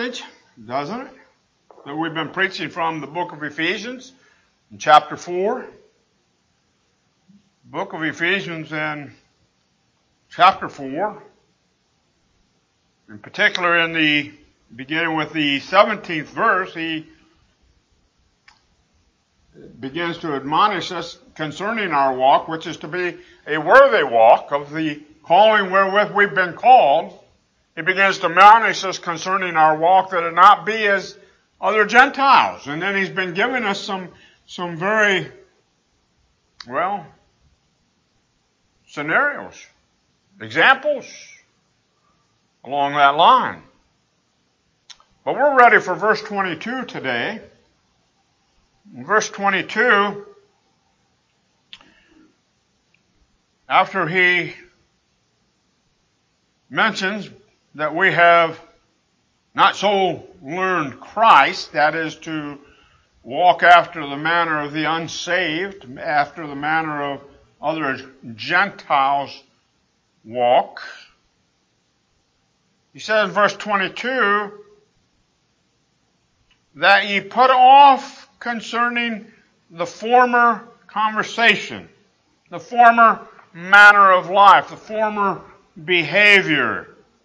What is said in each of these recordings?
Doesn't it? That we've been preaching from the book of Ephesians in chapter 4. Book of Ephesians in chapter 4. In particular, in the beginning with the 17th verse, he begins to admonish us concerning our walk, which is to be a worthy walk of the calling wherewith we've been called. He begins to admonish us concerning our walk that it not be as other Gentiles. And then he's been giving us some very, scenarios, examples along that line. But we're ready for verse 22 today. In verse 22, after he mentions that we have not so learned Christ, that is to walk after the manner of the unsaved, after the manner of other Gentiles walk. He says in verse 22, that ye put off concerning the former conversation, the former manner of life, the former behavior,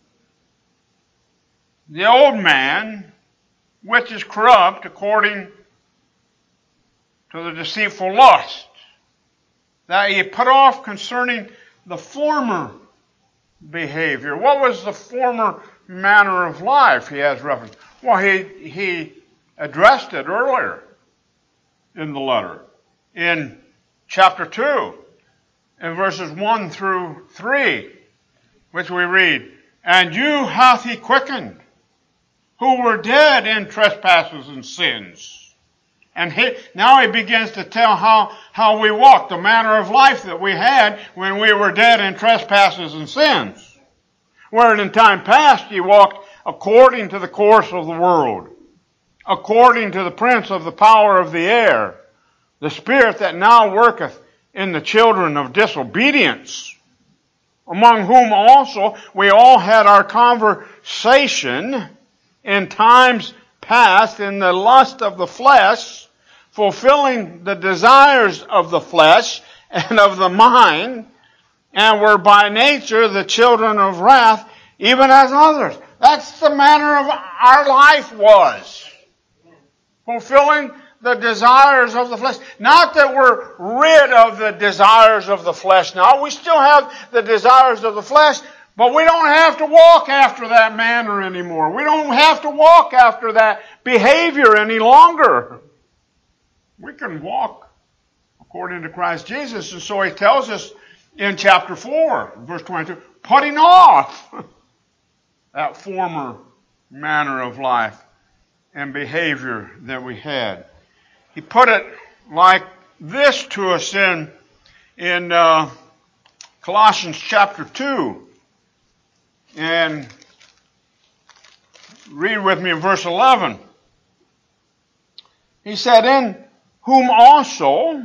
the old man, which is corrupt according to the deceitful lust, that ye put off concerning the former behavior. What was the former manner of life he has referenced? Well, he addressed it earlier in the letter, in chapter 2, in verses 1 through 3, which we read, and you hath he quickened, who were dead in trespasses and sins. And now he begins to tell how we walked, the manner of life that we had when we were dead in trespasses and sins. Wherein in time past ye walked according to the course of the world, according to the prince of the power of the air, the spirit that now worketh in the children of disobedience, among whom also we all had our conversation in times past in the lust of the flesh, fulfilling the desires of the flesh and of the mind, and were by nature the children of wrath, even as others. That's the manner of our life was. Fulfilling the desires of the flesh. Not that we're rid of the desires of the flesh now. We still have the desires of the flesh, but we don't have to walk after that manner anymore. We don't have to walk after that behavior any longer. We can walk according to Christ Jesus. And so he tells us in chapter 4, verse 22, putting off that former manner of life and behavior that we had. He put it like this to us in Colossians chapter 2. And read with me in verse 11. He said, in whom also,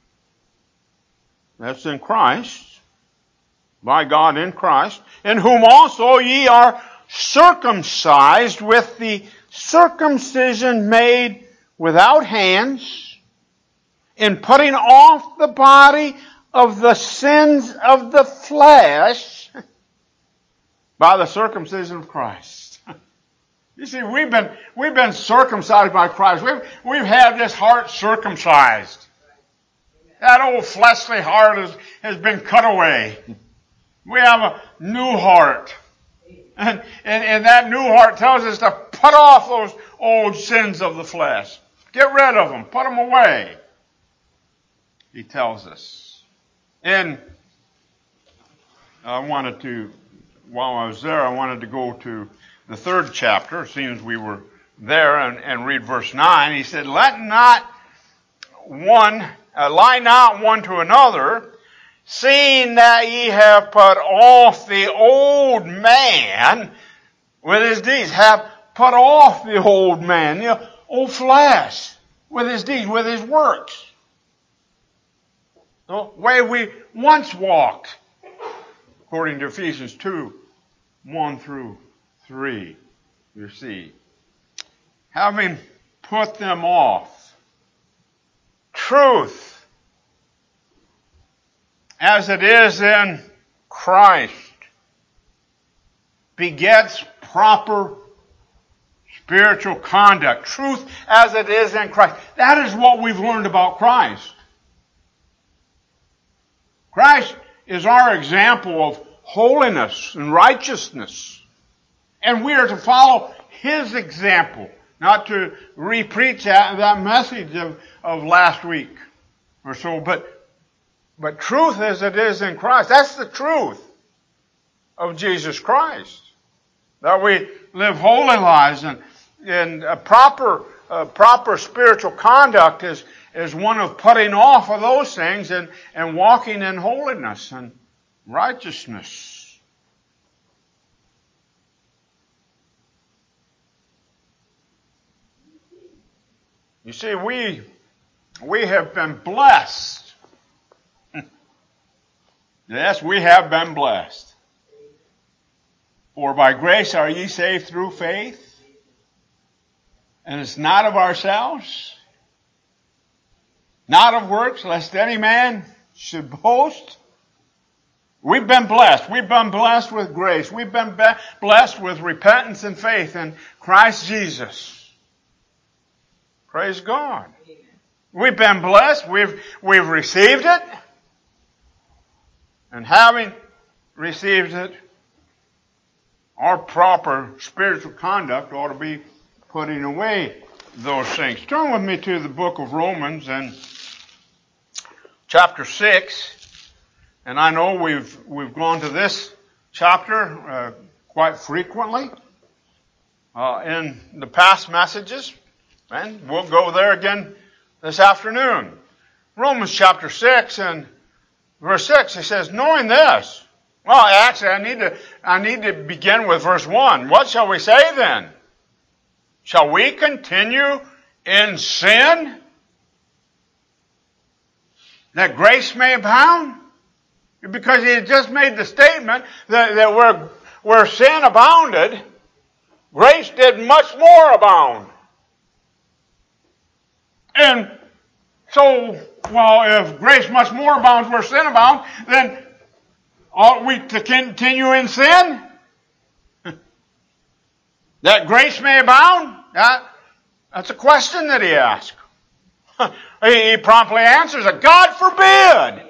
that's in Christ, by God in Christ, in whom also ye are circumcised with the circumcision made without hands, in putting off the body of the sins of the flesh by the circumcision of Christ. You see, we've been circumcised by Christ. We've had this heart circumcised. That old fleshly heart has been cut away. We have a new heart. And that new heart tells us to put off those old sins of the flesh. Get rid of them. Put them away. He tells us. And while I was there, I wanted to go to the 3rd chapter. It seems we were there and read verse 9. He said, lie not one to another, seeing that ye have put off the old man with his deeds. Have put off the old man, the old flesh, with his deeds, with his works. The way we once walked, according to Ephesians 2, 1 through 3, you see. having put them off. Truth, as it is in Christ, begets proper spiritual conduct. Truth as it is in Christ. That is what we've learned about Christ. Christ is our example of holiness and righteousness. And we are to follow His example, not to re-preach that message of last week or so, but truth as it is in Christ. That's the truth of Jesus Christ. That we live holy lives, and a proper spiritual conduct is one of putting off of those things and walking in holiness and righteousness. You see, we have been blessed. Yes, we have been blessed. For by grace are ye saved through faith, and it's not of ourselves, not of works, lest any man should boast. We've been blessed. We've been blessed with grace. We've been blessed with repentance and faith in Christ Jesus. Praise God. We've been blessed. We've received it. And having received it, our proper spiritual conduct ought to be putting away those things. Turn with me to the book of Romans and chapter 6. And I know we've gone to this chapter quite frequently in the past messages. And we'll go there again this afternoon. Romans chapter 6 and verse 6, it says, knowing this. Well, actually, I need to begin with verse 1. What shall we say then? Shall we continue in sin that grace may abound? Because he had just made the statement that where sin abounded, grace did much more abound. And so, well, if grace much more abounds where sin abounds, then ought we to continue in sin? That grace may abound? That's a question that he asked. He promptly answers it. God forbid!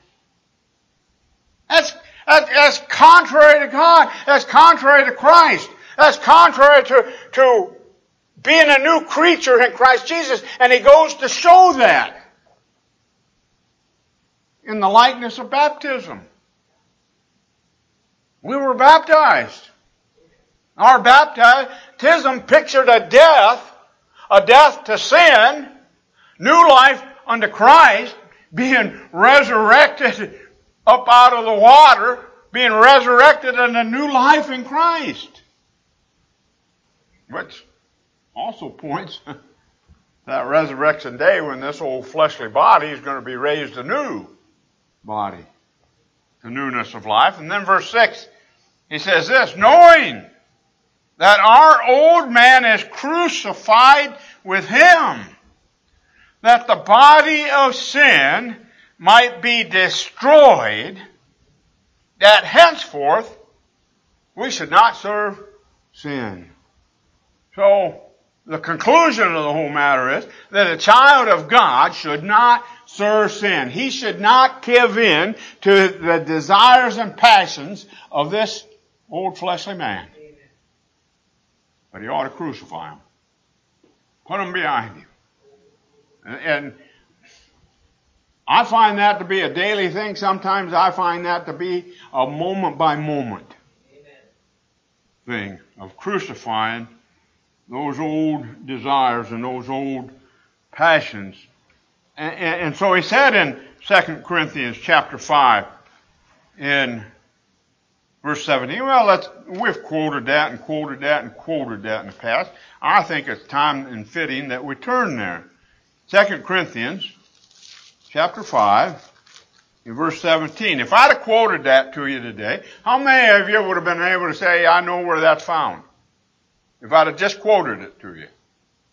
That's contrary to God. That's contrary to Christ. That's contrary to being a new creature in Christ Jesus. And he goes to show that in the likeness of baptism. We were baptized. Our baptism pictured a death to sin, new life unto Christ, being resurrected up out of the water, being resurrected in a new life in Christ. Which also points to that resurrection day when this old fleshly body is going to be raised a new body. The newness of life. And then verse 6, he says this, knowing that our old man is crucified with him, that the body of sin might be destroyed, that henceforth we should not serve sin. So, the conclusion of the whole matter is that a child of God should not serve sin. He should not give in to the desires and passions of this old fleshly man. But he ought to crucify him. Put him behind him. And I find that to be a daily thing. Sometimes I find that to be a moment by moment thing of crucifying those old desires and those old passions. And so he said in 2 Corinthians chapter 5 in verse 17, well, we've quoted that and quoted that and quoted that in the past. I think it's time and fitting that we turn there. 2 Corinthians chapter 5 in verse 17. If I'd have quoted that to you today, how many of you would have been able to say, I know where that's found? If I'd have just quoted it to you.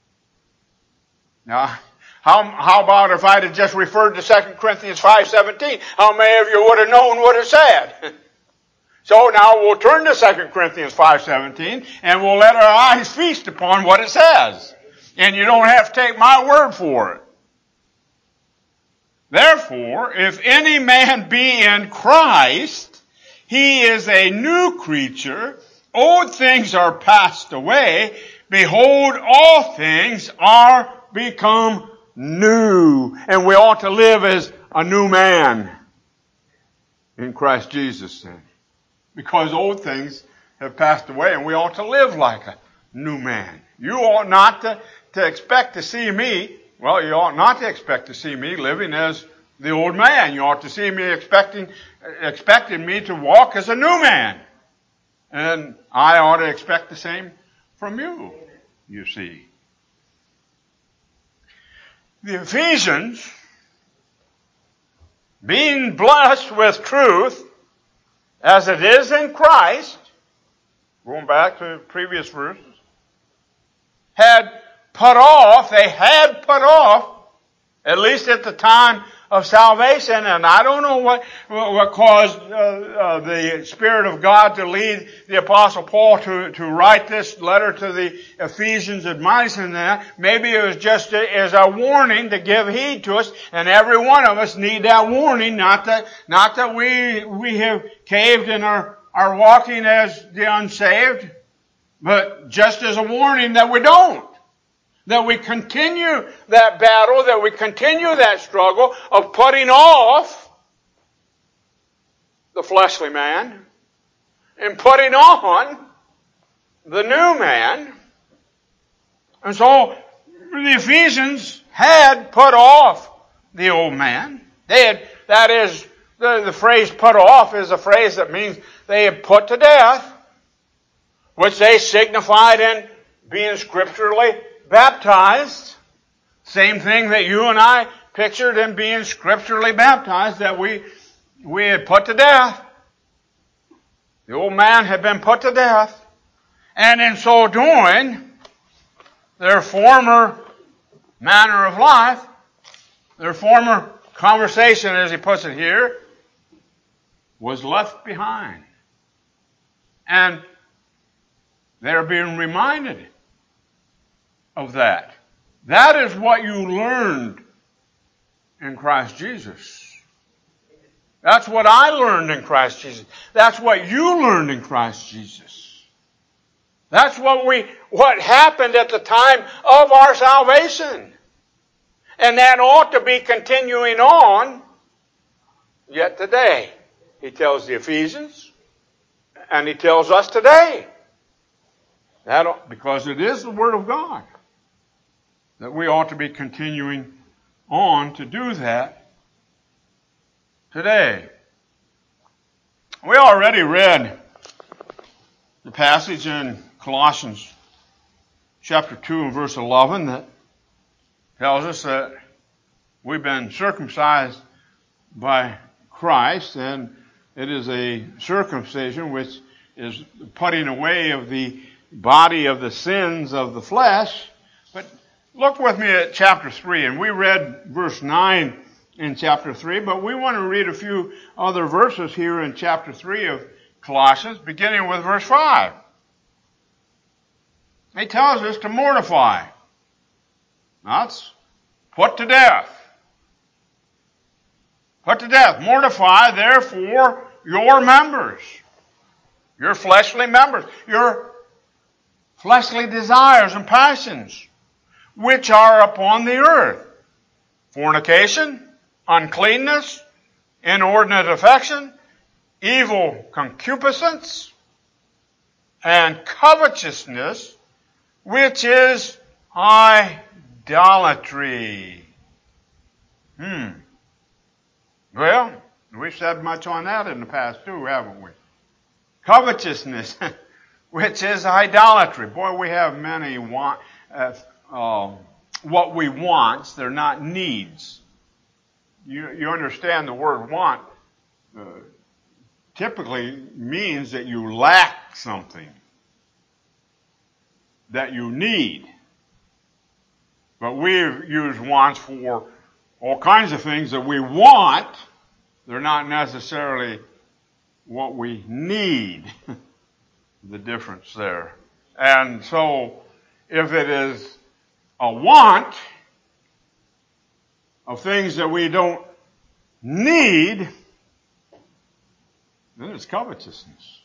Now, how about if I'd have just referred to 2 Corinthians 5:17? How many of you would have known what it said? So now we'll turn to 2 Corinthians 5:17 and we'll let our eyes feast upon what it says. And you don't have to take my word for it. Therefore, if any man be in Christ, he is a new creature. Old things are passed away. Behold, all things are become new. And we ought to live as a new man in Christ Jesus then. Because old things have passed away and we ought to live like a new man. You ought not to expect to see me, well, you ought not to expect to see me living as the old man. You ought to see me expecting me to walk as a new man. And I ought to expect the same from you, you see. The Ephesians, being blessed with truth, as it is in Christ, going back to the previous verses, they had put off, at least at the time of salvation, and I don't know what caused the Spirit of God to lead the Apostle Paul to write this letter to the Ephesians admonishing that. Maybe it was just as a warning to give heed to us, and every one of us need that warning, not that we have caved and are walking as the unsaved, but just as a warning that we don't. That we continue that battle, that we continue that struggle of putting off the fleshly man and putting on the new man. And so the Ephesians had put off the old man. The phrase put off is a phrase that means they had put to death, which they signified in being scripturally baptized. Same thing that you and I pictured in being scripturally baptized, that we had put to death. The old man had been put to death. And in so doing, their former manner of life, their former conversation, as he puts it here, was left behind. And they're being reminded of that. That is what you learned in Christ Jesus. That's what I learned in Christ Jesus. That's what you learned in Christ Jesus. That's what happened at the time of our salvation. And that ought to be continuing on yet today. He tells the Ephesians, and he tells us today. Because it is the Word of God. That we ought to be continuing on to do that today. We already read the passage in Colossians chapter 2 and verse 11 that tells us that we've been circumcised by Christ, and it is a circumcision which is putting away of the body of the sins of the flesh. But look with me at chapter 3, and we read verse 9 in chapter 3, but we want to read a few other verses here in chapter 3 of Colossians, beginning with verse 5. He tells us to mortify. That's put to death. Put to death. Mortify, therefore, your members, your fleshly members, your fleshly desires and passions, which are upon the earth. Fornication, uncleanness, inordinate affection, evil concupiscence, and covetousness, which is idolatry. Well, we've said much on that in the past too, haven't we? Covetousness, which is idolatry. Boy, we have many what we want. They're not needs. You understand the word want typically means that you lack something that you need. But we use wants for all kinds of things that we want. They're not necessarily what we need. The difference there. And so, if it is a want of things that we don't need, then it's covetousness,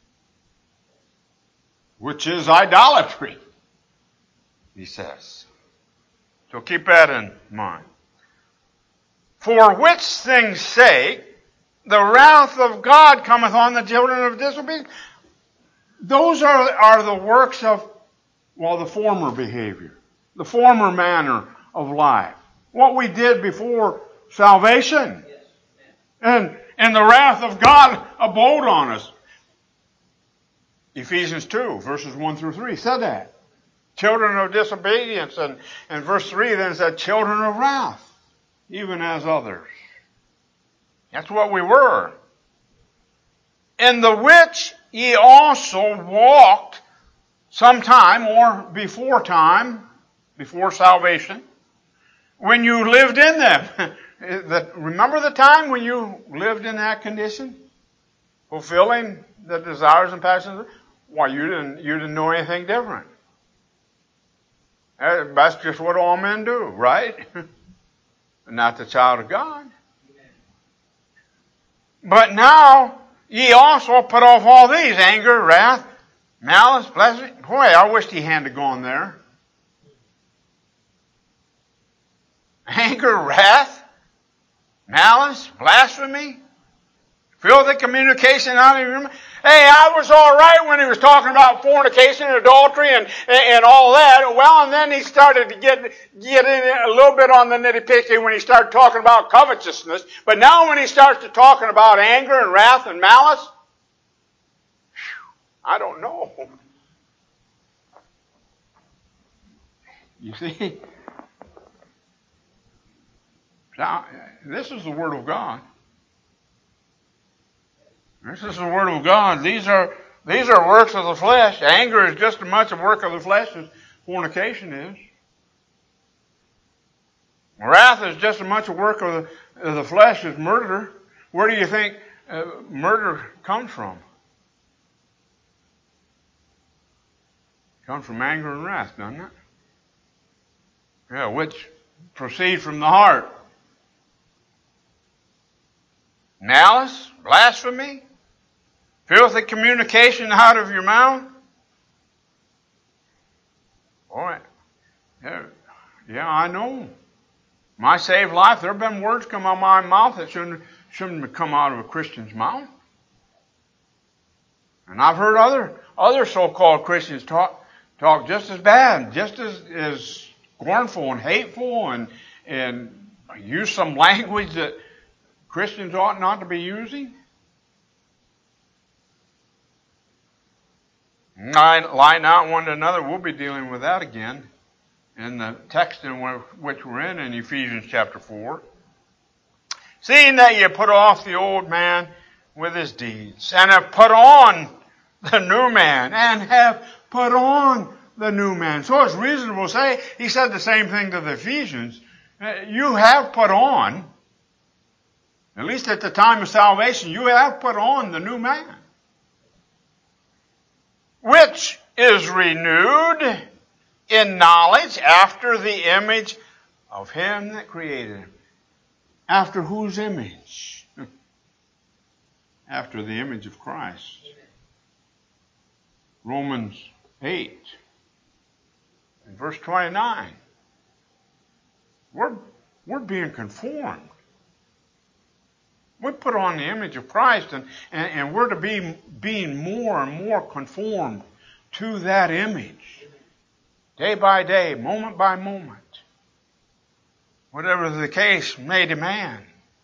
which is idolatry, he says. So keep that in mind. For which things' sake the wrath of God cometh on the children of disobedience. Those are the works of, the former behavior, the former manner of life. What we did before salvation. And the wrath of God abode on us. Ephesians 2, verses 1 through 3 said that. Children of disobedience. And verse 3 then said, children of wrath, even as others. That's what we were. In the which ye also walked sometime or before time, before salvation, when you lived in them. Remember the time when you lived in that condition? Fulfilling the desires and passions? Why, you didn't know anything different. That's just what all men do, right? Not the child of God. But now, ye also put off all these: anger, wrath, malice, blasphemy. Boy, I wished he hadn't gone there. Anger, wrath, malice, blasphemy, filthy communication out of your mouth. Hey, I was all right when he was talking about fornication and adultery and all that. Well, and then he started to get in a little bit on the nitty-picky when he started talking about covetousness. But now when he starts to talking about anger and wrath and malice, I don't know. You see? Now, this is the Word of God. This is the Word of God. These are works of the flesh. Anger is just as much a work of the flesh as fornication is. Wrath is just as much a work of the flesh as murder. Where do you think murder comes from? It comes from anger and wrath, doesn't it? Yeah, which proceed from the heart. Malice, blasphemy, filthy communication out of your mouth. Boy, yeah, I know. My saved life, there have been words come out of my mouth that shouldn't have come out of a Christian's mouth. And I've heard other so-called Christians talk just as bad, just as scornful and hateful, and use some language that Christians ought not to be using. Lie not one to another. We'll be dealing with that again in the text in which we're in Ephesians chapter 4. Seeing that ye put off the old man with his deeds, and have put on the new man, and have put on the new man. So it's reasonable to say, he said the same thing to the Ephesians. You have put on, at least at the time of salvation, you have put on the new man, which is renewed in knowledge after the image of him that created him. After whose image? After the image of Christ. Romans 8 and verse 29. We're being conformed. We put on the image of Christ, and we're to be being more and more conformed to that image. Day by day, moment by moment. Whatever the case may demand.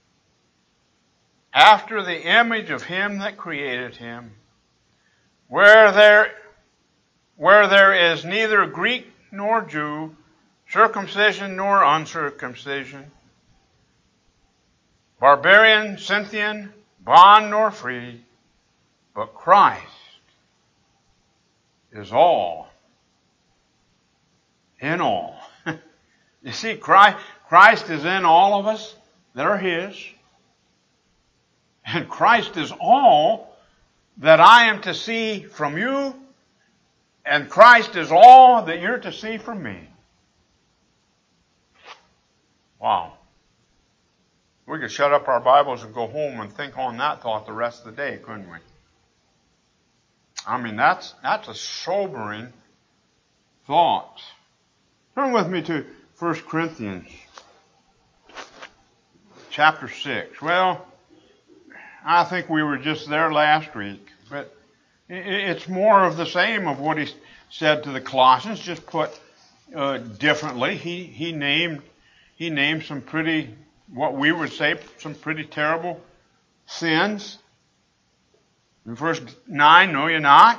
After the image of him that created him, where there is neither Greek nor Jew, circumcision nor uncircumcision, barbarian, Scythian, bond nor free, but Christ is all in all. You see, Christ is in all of us that are His. And Christ is all that I am to see from you. And Christ is all that you're to see from me. Wow. We could shut up our Bibles and go home and think on that thought the rest of the day, couldn't we? I mean, that's a sobering thought. Turn with me to 1 Corinthians chapter 6. Well, I think we were just there last week, but it's more of the same of what he said to the Colossians, just put differently. He named some pretty, what we would say, some pretty terrible sins. In verse 9, know ye not?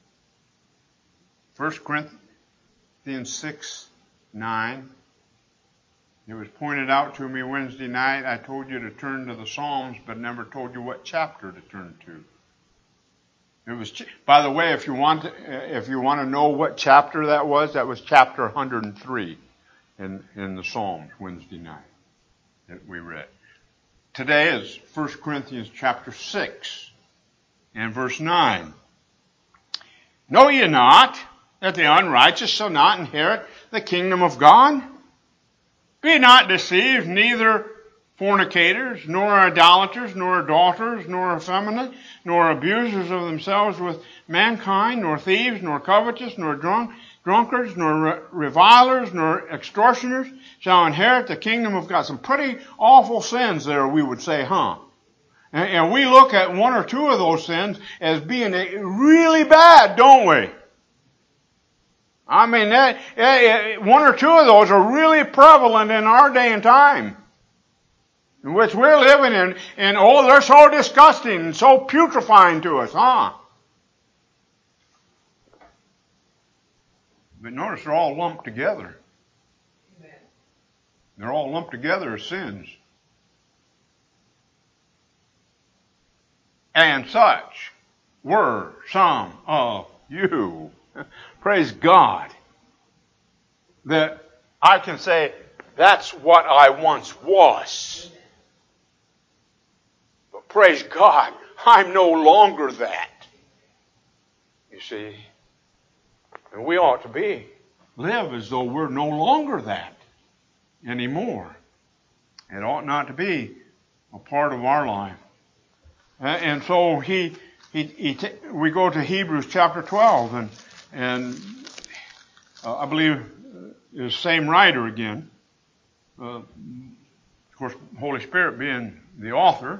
1 Corinthians 6, 9. It was pointed out to me Wednesday night. I told you to turn to the Psalms, but never told you what chapter to turn to. It was, by the way, if you want to know what chapter that was chapter 103 in the Psalms Wednesday night that we read. Today is 1 Corinthians chapter 6 and verse 9. Know ye not that the unrighteous shall not inherit the kingdom of God? Be not deceived, neither fornicators, nor idolaters, nor adulterers, nor effeminate, nor abusers of themselves with mankind, nor thieves, nor covetous, nor drunkards, nor revilers, nor extortioners shall inherit the kingdom of God. Some pretty awful sins there, we would say, huh? And we look at one or two of those sins as being really bad, don't we? I mean, one or two of those are really prevalent in our day and time, in which we're living in. And they're so disgusting and so putrefying to us, huh? But notice they're all lumped together. Amen. They're all lumped together as sins. And such were some of you. Praise God. That I can say, that's what I once was. But praise God, I'm no longer that. You see? And we ought to live as though we're no longer that anymore. It ought not to be a part of our life. And so we go to Hebrews chapter 12, and I believe the same writer again, of course, Holy Spirit being the author.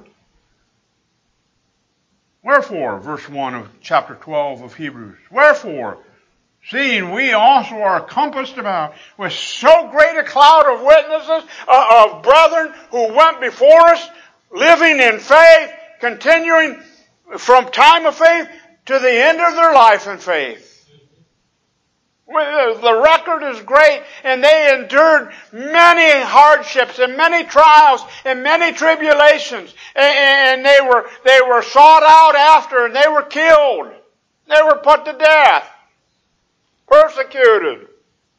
Wherefore, verse 1 of chapter 12 of Hebrews, wherefore, seeing we also are compassed about with so great a cloud of witnesses, of brethren who went before us, living in faith, continuing from time of faith to the end of their life in faith. The record is great, and they endured many hardships and many trials and many tribulations, and they were sought out after, and they were killed. They were put to death, persecuted.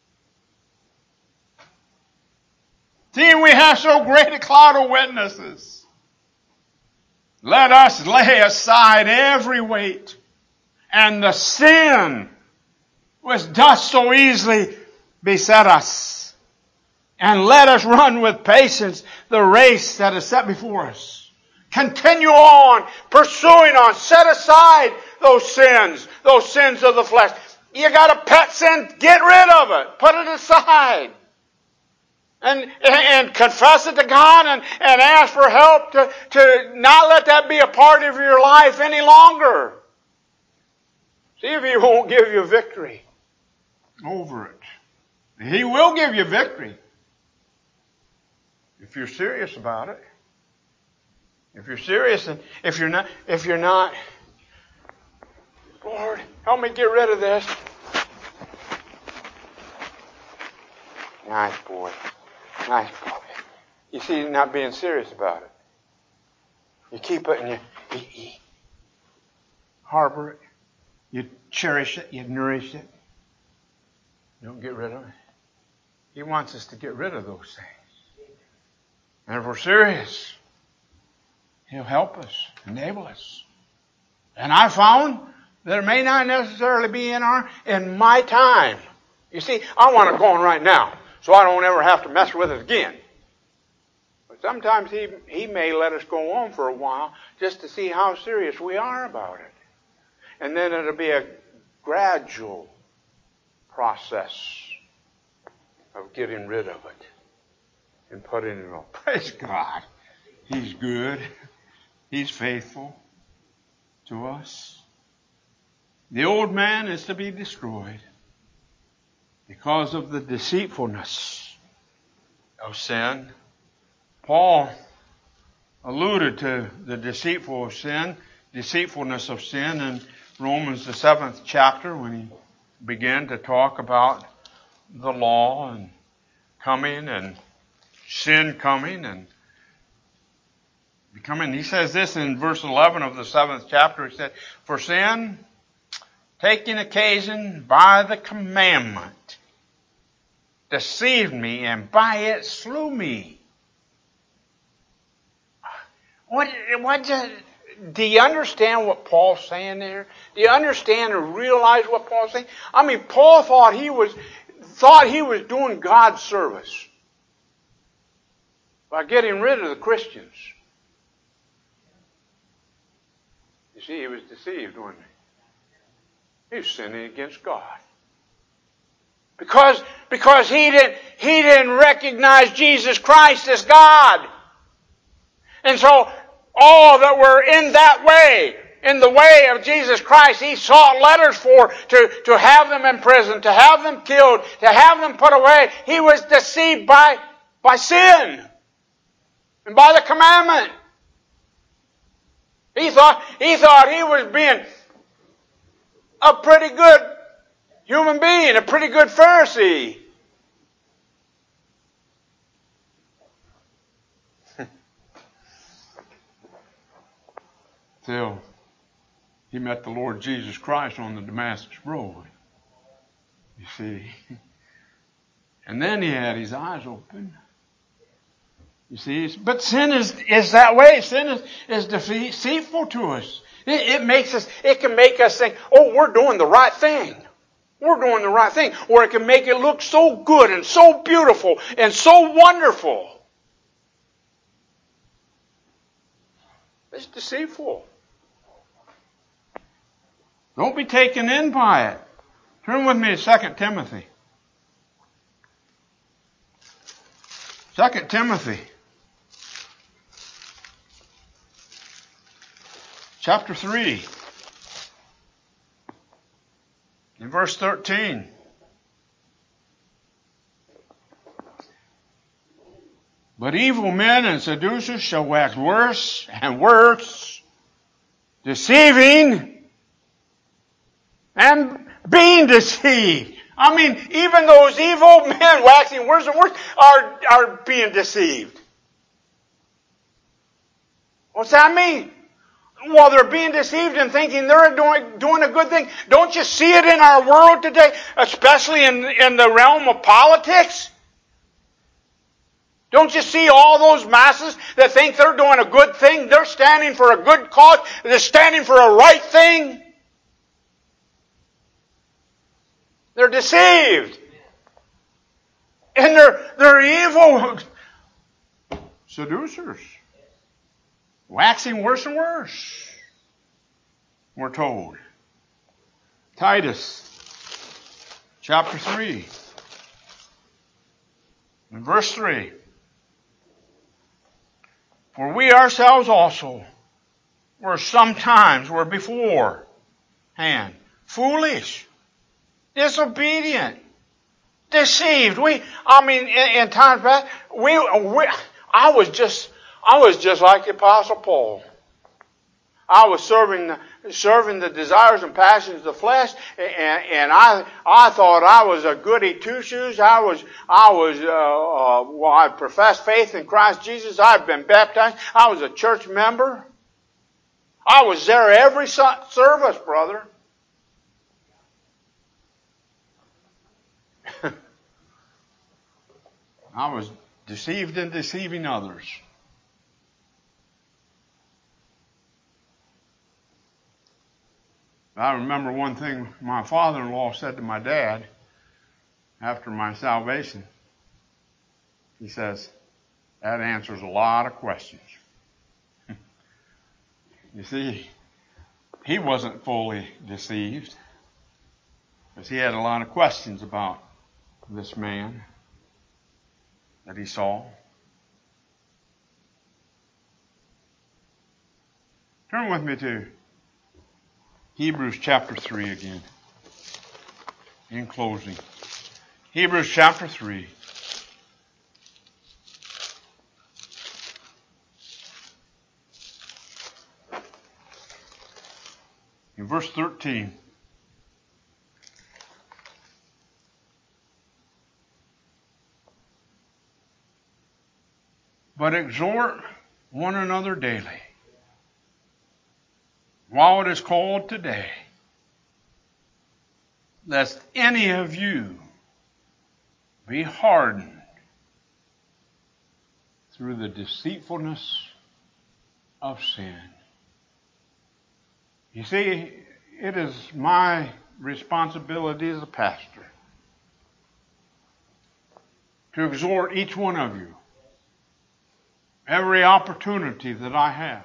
Seeing we have so great a cloud of witnesses, let us lay aside every weight and the sin which doth so easily beset us, and let us run with patience the race that is set before us. Continue on, pursuing on. Set aside those sins of the flesh. You got a pet sin, get rid of it. Put it aside. And confess it to God and ask for help to not let that be a part of your life any longer. See if He won't give you victory over it. He will give you victory if you're serious about it. If you're serious, and if you're not, Lord, help me get rid of this. Nice boy. Nice boy. You see, you're not being serious about it. You keep it and you harbor it. You cherish it. You nourish it. You don't get rid of it. He wants us to get rid of those things. And if we're serious, He'll help us, enable us. And I found that it may not necessarily be in my time. You see, I want it going right now, so I don't ever have to mess with it again. But sometimes He may let us go on for a while just to see how serious we are about it. And then it'll be a gradual process of getting rid of it and putting it on. Praise God. He's good. He's faithful to us. The old man is to be destroyed because of the deceitfulness of sin. Paul alluded to the deceitfulness of sin in Romans the 7th chapter when he began to talk about the law and coming and sin coming and becoming. He says this in verse 11 of the 7th chapter. He said, "For sin, taking occasion by the commandment, deceived me, and by it slew me." Do you understand what Paul's saying there? Do you understand or realize what Paul's saying? I mean, Paul thought he was doing God's service by getting rid of the Christians. You see, he was deceived, wasn't he? He was sinning against God. Because he didn't recognize Jesus Christ as God. And so all that were in that way, in the way of Jesus Christ, he sought letters to have them in prison, to have them killed, to have them put away. He was deceived by sin and by the commandment. He thought he was being a pretty good human being, a pretty good Pharisee. Till he met the Lord Jesus Christ on the Damascus Road. You see. And then he had his eyes open. You see, but sin is that way. Sin is deceitful to us. It can make us think, oh, we're doing the right thing. We're doing the right thing. Or it can make it look so good and so beautiful and so wonderful. It's deceitful. Don't be taken in by it. Turn with me to 2 Timothy. 2 Timothy. Chapter 3. In verse 13. But evil men and seducers shall wax worse and worse, deceiving and being deceived. I mean, even those evil men waxing worse and worse are being deceived. What's that mean? Well, they're being deceived and thinking they're doing a good thing. Don't you see it in our world today, especially in the realm of politics? Don't you see all those masses that think they're doing a good thing? They're standing for a good cause. They're standing for a right thing. They're deceived. And they're evil seducers. Waxing worse and worse, we're told. Titus, chapter 3, and verse 3. For we ourselves also were beforehand foolish, disobedient, deceived. In times past, I was just like the Apostle Paul. I was serving the desires and passions of the flesh, and I thought I was a goody two shoes. I professed faith in Christ Jesus. I'd been baptized. I was a church member. I was there every service, brother. I was deceived in deceiving others. I remember one thing my father-in-law said to my dad after my salvation. He says, that answers a lot of questions. You see, he wasn't fully deceived because he had a lot of questions about this man that he saw. Turn with me to Hebrews chapter 3 again. In closing. Hebrews chapter 3. In verse 13. But exhort one another daily, while it is called today, lest any of you be hardened through the deceitfulness of sin. You see, it is my responsibility as a pastor to exhort each one of you every opportunity that I have.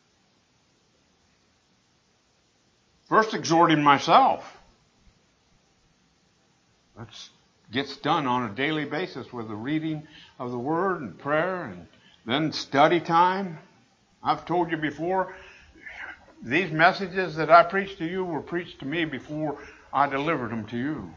First, exhorting myself. That gets done on a daily basis with the reading of the Word and prayer and then study time. I've told you before, these messages that I preach to you were preached to me before I delivered them to you.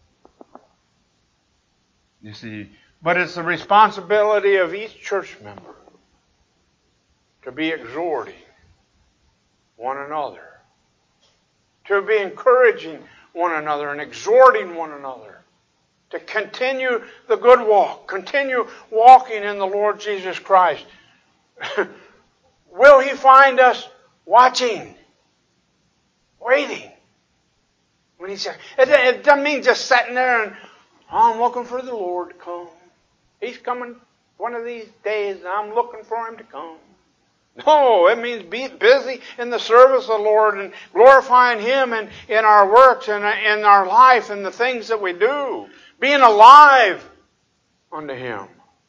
You see, but it's the responsibility of each church member to be exhorting one another, to be encouraging one another and exhorting one another to continue the good walk, continue walking in the Lord Jesus Christ. Will He find us watching, waiting? When He said, it doesn't mean just sitting there and I'm looking for the Lord to come. He's coming one of these days and I'm looking for Him to come. No, it means be busy in the service of the Lord and glorifying Him in our works and in our life and the things that we do. Being alive unto Him.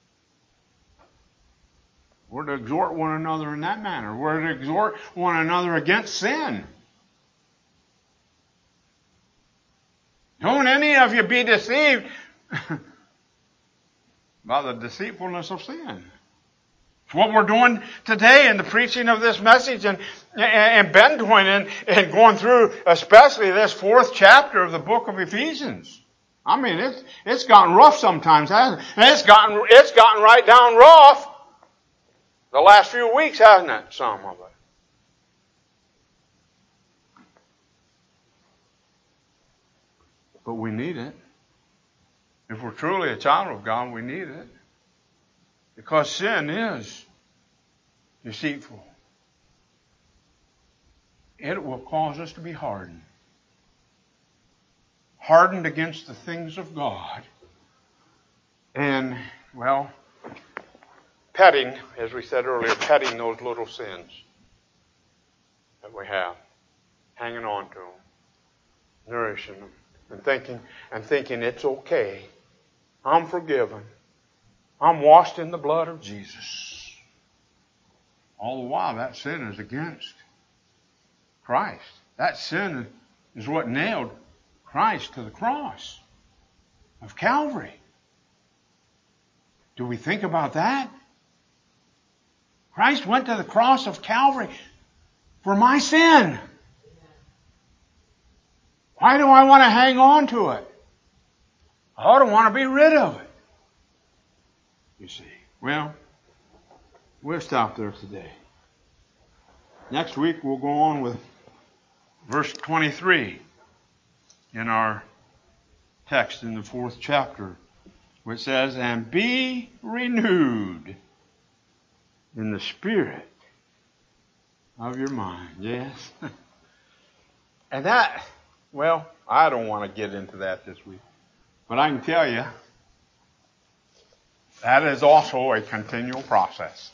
We're to exhort one another in that manner. We're to exhort one another against sin. Don't any of you be deceived by the deceitfulness of sin. It's what we're doing today in the preaching of this message and been doing and going through especially this 4th chapter of the book of Ephesians. I mean, it's gotten rough sometimes, hasn't it? And it's gotten right down rough the last few weeks, hasn't it? Some of it. But we need it. If we're truly a child of God, we need it. Because sin is deceitful. It will cause us to be hardened. Hardened against the things of God. And, well, petting, as we said earlier, petting those little sins that we have. Hanging on to them. Nourishing them. And thinking it's okay. I'm forgiven. I'm washed in the blood of Jesus. All the while, that sin is against Christ. That sin is what nailed Christ to the cross of Calvary. Do we think about that? Christ went to the cross of Calvary for my sin. Why do I want to hang on to it? I don't want to be rid of it. You see. Well, we'll stop there today. Next week we'll go on with verse 23 in our text in the 4th chapter, which says, and be renewed in the spirit of your mind. Yes. And that, well, I don't want to get into that this week. But I can tell you, That is also a continual process.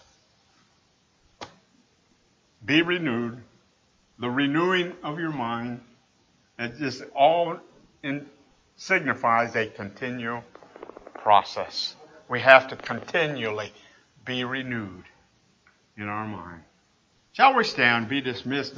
Be renewed. The renewing of your mind, it just all signifies a continual process. We have to continually be renewed in our mind. Shall we stand, be dismissed?